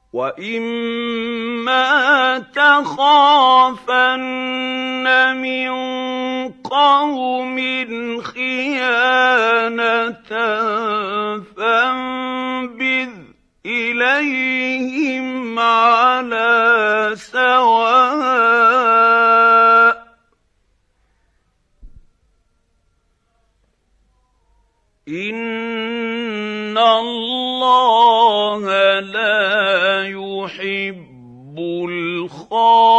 وَإِمَّا تَخَافَنَّ مِن قَوْمٍ خِيَانَةً فَانبِذْ إِلَيْهِمْ عَلَىٰ سَوَاءٍ ۚ إِنَّ اللَّهَ لَا يُحِبُّ الْخَائِنِينَ.